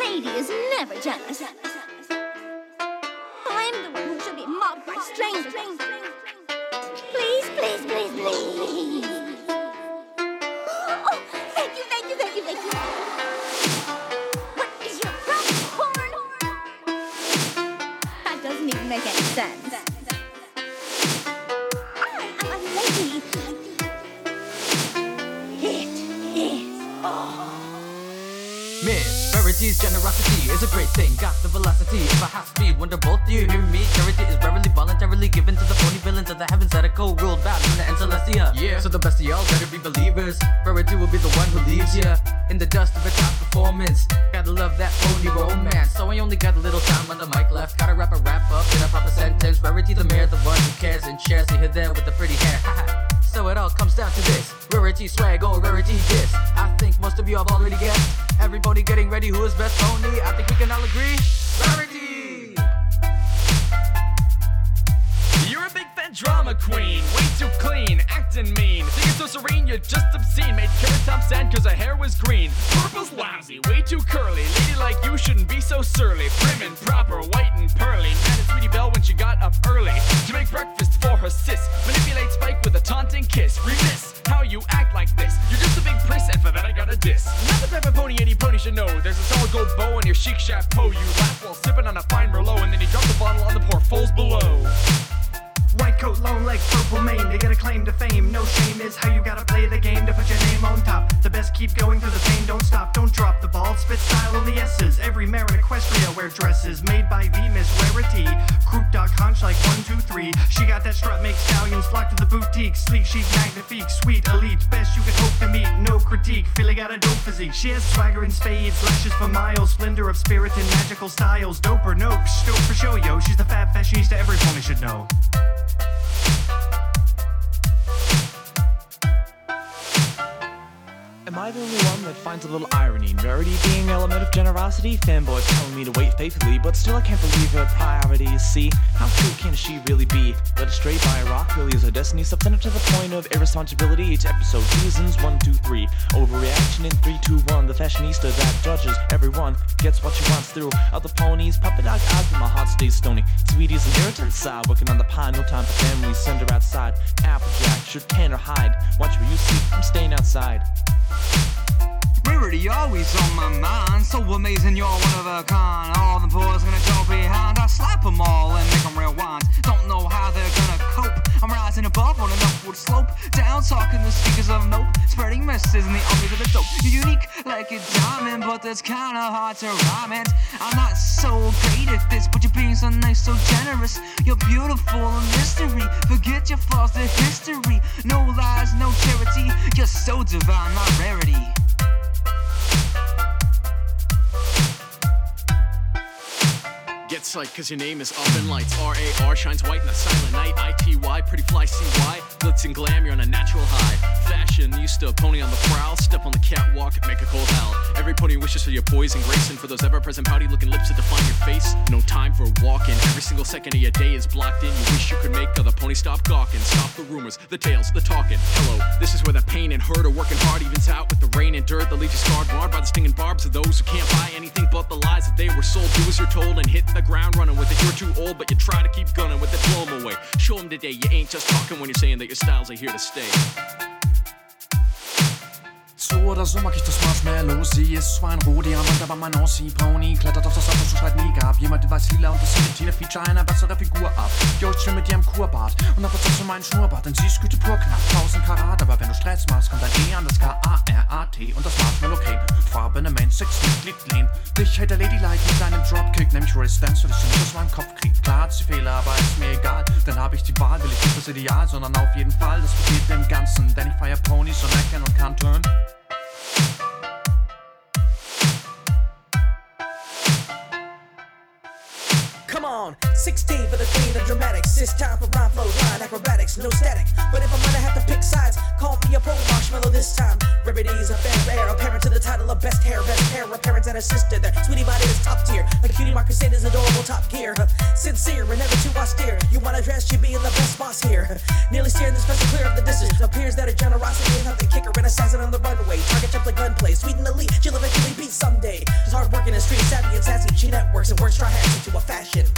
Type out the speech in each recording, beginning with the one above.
lady is never jealous. I'm the one who should be mobbed by strangers. Please, please, please, please. Oh, thank you, thank you, thank you, thank you. What is your problem, That doesn't even make any sense. I'm a lady. It is. Miss Verity's generosity is a great thing. Got the velocity of a high speed. Wonder both, do you hear me? Charity is rarely voluntarily given to the phony villains of the heavens that echo ruled Babylon and Celestia. Yeah, so the best of y'all better be believers. Verity will be the one who leaves ya in the dust of a top performance. Gotta love that phony romance. So I only got a little time on the mic left. Gotta wrap up in a proper sentence. Verity the mayor, the one who cares and shares. See her there with the pretty hair. So it all comes down to this: rarity swag or rarity diss. I think most of you have already guessed. Everybody getting ready, who is best pony? I think we can all agree. Rarity! You're a big fan drama queen, way too clean, acting mean. Think it's so serene, you're just obscene. Made Carrot Top sad cause her hair was green. Purple's lousy, way too curly. Lady like you shouldn't be so surly. Prim and proper, white and pearly. Mad at Sweetie Belle when she got up early to make breakfast for her sis. Manipulate Spike with a taunting kiss. Remiss how you act like this. You're just a big priss and for that I got a diss. Not the type of pony any pony should know. There's a solid gold bow on your chic chapeau. You laugh while sipping on a fine Merlot, and then you drop the bottle on the poor foals below. White coat, long legs, purple mane. They got a claim to fame. No shame is how you gotta play the game to put your name on top. The best keep going through the pain. Don't stop, don't drop the ball. Spit style on the S's. Every mare in Equestria wear dresses made by the Miss Rarity. Croup dog hunch like 1, 2, 3. She got that strut, make stallions flock to the boutique. Sleek, chic, magnifique, sweet, elite. Best you could hope to meet. No critique. Philly got a dope physique. She has swagger in spades, lashes for miles. Splendor of spirit and magical styles. Dope or nope, dope for show, yo. She's the fab fashionista every pony should know. Am I the only one that finds a little irony in Rarity being an element of generosity? Fanboys telling me to wait faithfully, but still I can't believe her priorities. See, how true can she really be? Led astray by a rock really is her destiny. Substantive to the point of irresponsibility. Each episode, seasons 1, 2, 3. Overreaction in 3, 2, 1. The fashionista that judges everyone gets what she wants through other ponies. Puppet dog eyes, but my heart stays stony. Sweetie's an irritant side, working on the pie. No time for family. Send her outside. Applejack, should can or hide. Watch where you see. I'm staying outside. Rarity always on my mind. So amazing, you're one of a kind. All the boys gonna go behind. I slap them all and make them real wines. Don't know how they're gonna cope. I'm rising above on an upward slope. Down talking the speakers of nope. Spreading messages in the armies of the dope. You're unique like a diamond, but that's kinda hard to rhyme it. I'm not so great at this, but you're being so nice, so generous. You're beautiful and mystery. Forget your flaws, the history. No lies, no charity. You're so divine, my rarity. Get psyched cause your name is up in lights. R-A-R shines white in the silent night. I-T-Y, pretty fly, C-Y. Glitz and glam, you're on a natural high. Fashionista, pony on the prowl. Step on the catwalk, make a cold howl. Every pony wishes for your poise and grace. And for those ever-present pouty looking lips to define your face. No time for walking. Every single second of your day is blocked in. You wish you could make other ponies stop gawking. Stop the rumors, the tales, the talking. Hello, this is where the pain and hurt of working hard evens out with the rain and dirt that leaves you scarred, marred by the stinging barbs of those who can't buy anything but the lies that they were sold. Do as you're told and hit the ground running with it. You're too old, but you try to keep gunning with it. Blow them away. Show them today you ain't just talking when you're saying that your styles are here to stay. Sort og sommerkistes marshmallow. CS war ein Rohdiamant, aber mein Aussie-Pony klettert auf das Auto, so schreit mega ab. Jemand weiß lila und das Tina Feature einer bessere Figur ab. Jo, ich chill mit ihrem Kurbart und hab jetzt auch so meinen Schnurrbart. Denn sie ist Güte pur knapp, 1000 Karat. Aber wenn du Stress machst, kommt dein E an das K-A-R-A-T und das Marshmallow Cane. Farbene Main, Six Mitglied Lehn. Dich hält der Ladylike mit seinem Dropkick, nämlich Race Dance, weil ich sie nicht aus meinem Kopf krieg. Klar hat sie Fehler, aber ist mir egal. Dann hab ich die Wahl, will ich nicht das Ideal, sondern auf jeden Fall das Paket im Ganzen. Denn ich feier Ponys und meckern und kann turn. Come on, 16 for the queen of dramatics. It's time for rhyme flow, line acrobatics, no static. But if I'm gonna have to pick sides, call me a pro marshmallow this time. Rarity's a fair apparent to the title of best hair, best pair of parents and a sister. Their sweetie body is top tier. A cutie mark Crusader's adorable top gear. Sincere and never too austere. You wanna dress, you being the best boss here. Nearly steering this vessel clear of the distance. Appears that her generosity is not the kicker and assassin on the runway. Target jump like gunplay. Sweet and elite, she'll eventually be someday. Just hard working is street savvy and sassy. She networks and works try hacks into a fashion.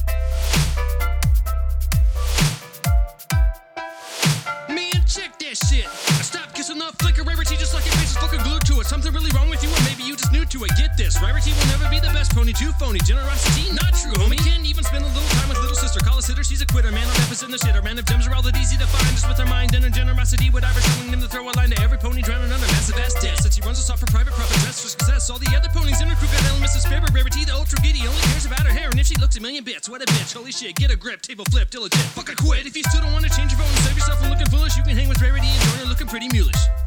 Man, check that shit. Stop kissing off flicker. Rarity just like your face is fucking glued to it. Something really wrong with you, or maybe you just new to it. Get this, Rarity will never be the best pony. Too phony, generosity not true, homie. Can't even spend a little time with little sister. Call a sitter, she's a quitter. Man, I'm in the shitter. Man of gems are all that easy to find. Just with her mind and her generosity, whatever telling them to throw a line to every pony drowning under massive ass debt. Said she runs us off for private profit, dressed for success. All the other ponies in her crew got elements of spirit. Rarity, the ultra giddy, only cares about her hair. And if she looks a million bits, what a bitch. Holy shit, get a grip, table flip, diligent. Fuck a quit. If you still don't want to change your vote and save yourself from looking foolish, you can hang with Rarity and join her looking pretty mulish.